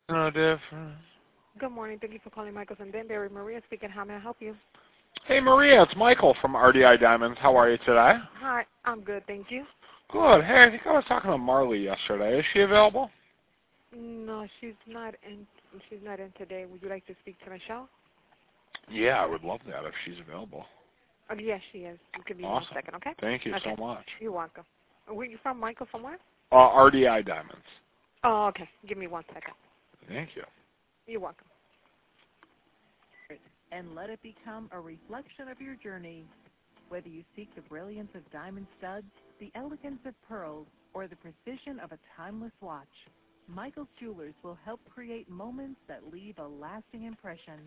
No different. Good morning. Thank you for calling Michael's and Danbury. Maria speaking. How may I help you? Hey Maria, it's Michael from RDI Diamonds. How are you today? Hi. I'm good. Thank you. Good. Hey, I think I was talking to Marley yesterday. Is she available? No, she's not in. She's not in today. Would you like to speak to Michelle? Yeah, I would love that if she's available. Oh, yes, she is. Give me one Awesome. second, okay? Thank you Okay. so much. You're welcome. Where you from, Michael? From where? RDI Diamonds. Oh, okay. Give me one second. Thank you. You're welcome. And let it become a reflection of your journey. Whether you seek the brilliance of diamond studs, the elegance of pearls, or the precision of a timeless watch, Michael's Jewelers will help create moments that leave a lasting impression.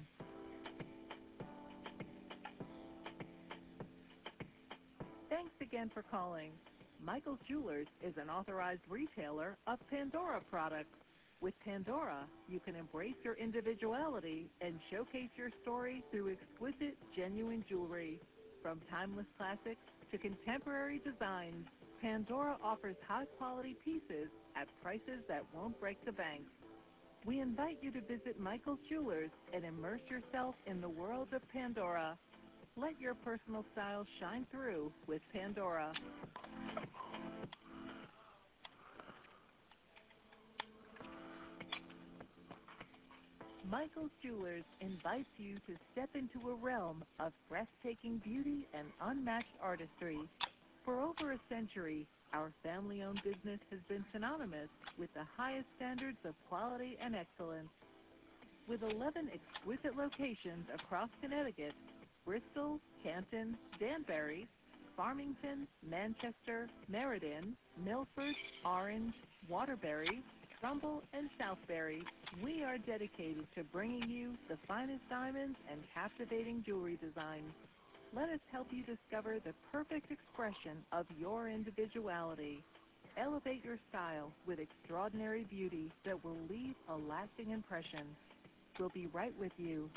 Thanks again for calling. Michael's Jewelers is an authorized retailer of Pandora products. With Pandora, you can embrace your individuality and showcase your story through exquisite, genuine jewelry. From timeless classics to contemporary designs, Pandora offers high-quality pieces at prices that won't break the bank. We invite you to visit Michael's Jewelers and immerse yourself in the world of Pandora. Let your personal style shine through with Pandora. Michael's Jewelers invites you to step into a realm of breathtaking beauty and unmatched artistry. For over a century, our family-owned business has been synonymous with the highest standards of quality and excellence. With 11 exquisite locations across Connecticut, Bristol, Canton, Danbury, Farmington, Manchester, Meriden, Milford, Orange, Waterbury, Trumbull, and Southbury, we are dedicated to bringing you the finest diamonds and captivating jewelry designs. Let us help you discover the perfect expression of your individuality. Elevate your style with extraordinary beauty that will leave a lasting impression. We'll be right with you.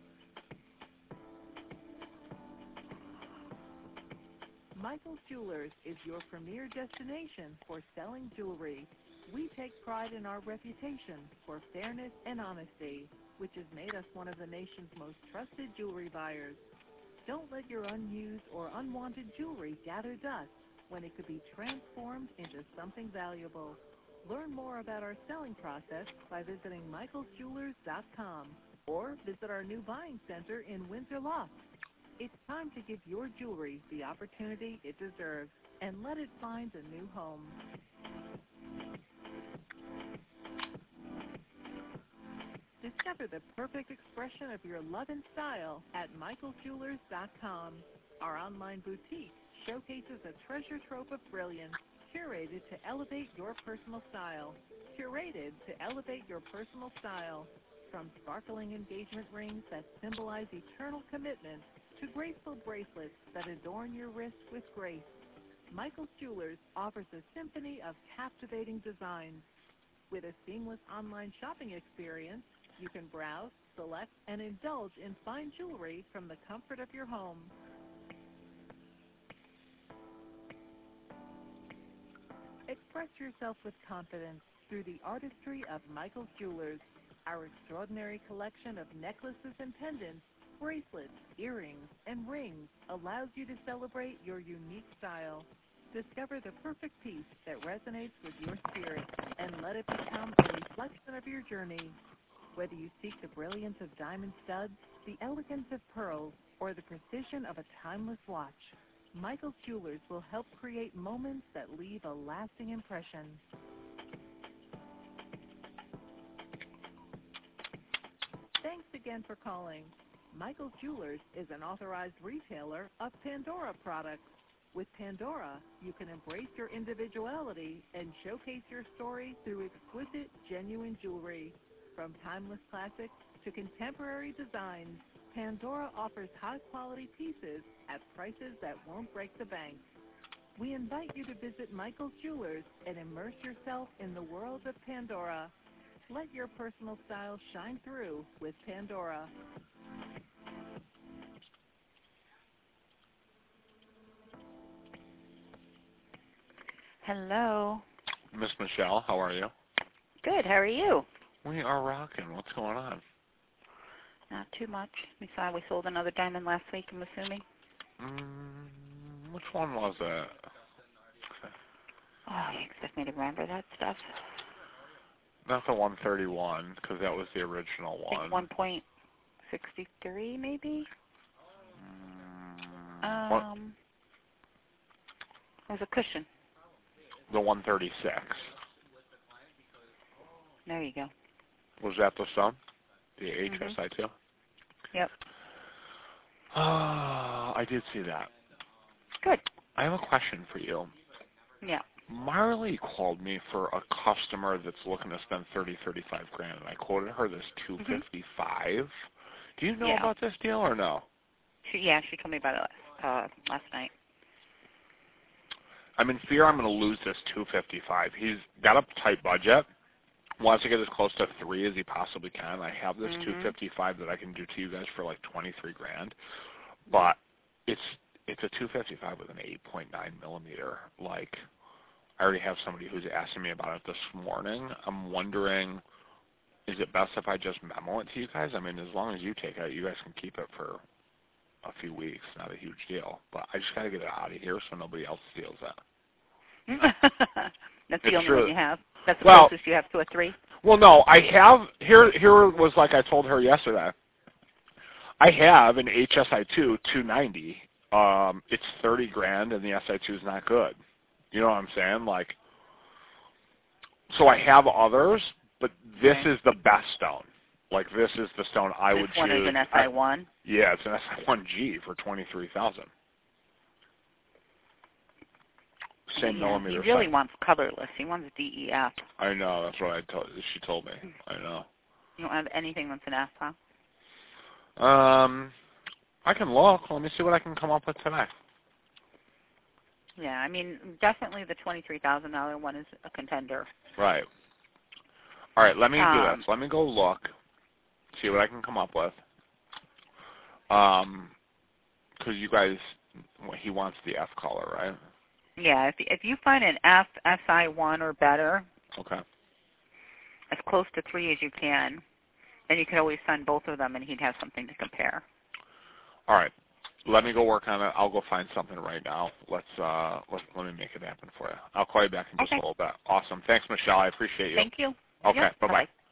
Michael's Jewelers is your premier destination for selling jewelry. We take pride in our reputation for fairness and honesty, which has made us one of the nation's most trusted jewelry buyers. Don't let your unused or unwanted jewelry gather dust when it could be transformed into something valuable. Learn more about our selling process by visiting michaelsjewelers.com or visit our new buying center in Windsor Loft. It's time to give your jewelry the opportunity it deserves and let it find a new home. Discover the perfect expression of your love and style at michaelsjewelers.com. Our online boutique showcases a treasure trove of brilliance curated to elevate your personal style. Curated to elevate your personal style. From sparkling engagement rings that symbolize eternal commitment to graceful bracelets that adorn your wrist with grace, Michael's Jewelers offers a symphony of captivating designs. With a seamless online shopping experience, you can browse, select, and indulge in fine jewelry from the comfort of your home. Express yourself with confidence through the artistry of Michael's Jewelers. Our extraordinary collection of necklaces and pendants, bracelets, earrings, and rings allows you to celebrate your unique style. Discover the perfect piece that resonates with your spirit and let it become a reflection of your journey. Whether you seek the brilliance of diamond studs, the elegance of pearls, or the precision of a timeless watch, Michael's Jewelers will help create moments that leave a lasting impression. Thanks again for calling. Michael's Jewelers is an authorized retailer of Pandora products. With Pandora, you can embrace your individuality and showcase your story through exquisite, genuine jewelry. From timeless classics to contemporary designs, Pandora offers high-quality pieces at prices that won't break the bank. We invite you to visit Michael's Jewelers and immerse yourself in the world of Pandora. Let your personal style shine through with Pandora. Hello. Miss Michelle, how are you? Good. How are you? We are rocking. What's going on? Not too much. We sold another diamond last week, I'm assuming. Which one was it? Oh, you expect me to remember that stuff? Not the 131, because that was the original I one. think 1.63, maybe? What? It was a cushion. The 136. There you go. Was that the stone? The HSI2? Yep. I did see that. Good. I have a question for you. Yeah. Marley called me for a customer that's looking to spend $35 grand, and I quoted her this $255. Do you know about this deal or no? She told me about it last night. I'm in fear I'm going to lose this $255. He's got a tight budget. Wants to get as close to 3 as he possibly can. I have this $255 that I can do to you guys for like 23 grand, but it's a $255 with an 8.9 millimeter. Like, I already have somebody who's asking me about it this morning. I'm wondering, is it best if I just memo it to you guys? I mean, as long as you take it, you guys can keep it for a few weeks. Not a huge deal, but I just got to get it out of here so nobody else steals it. That's the only one you have. That's the closest you have to a 3? Well, no, I have, here was like I told her yesterday. I have an HSI2 290. It's 30 grand and the SI2 is not good. You know what I'm saying? Like, so I have others, but this is the best stone. Like, this is the stone I would choose. This one is an SI1? Yeah, it's an SI1G for $23,000. Same millimeter. He really wants colorless. He wants DEF. I know. That's what she told me. I know. You don't have anything that's an F, huh? I can look. Let me see what I can come up with tonight. Yeah, I mean, definitely the $23,000 one is a contender. Right. All right, let me do this. Let me go look, see what I can come up with. Because you guys, he wants the F color, right? Yeah, if you find an F, SI1 or better, okay, as close to 3 as you can, then you could always send both of them and he'd have something to compare. All right. Let me go work on it. I'll go find something right now. Let me make it happen for you. I'll call you back in just a little bit. Awesome. Thanks, Michelle. I appreciate you. Thank you. Okay. Yep. Bye-bye.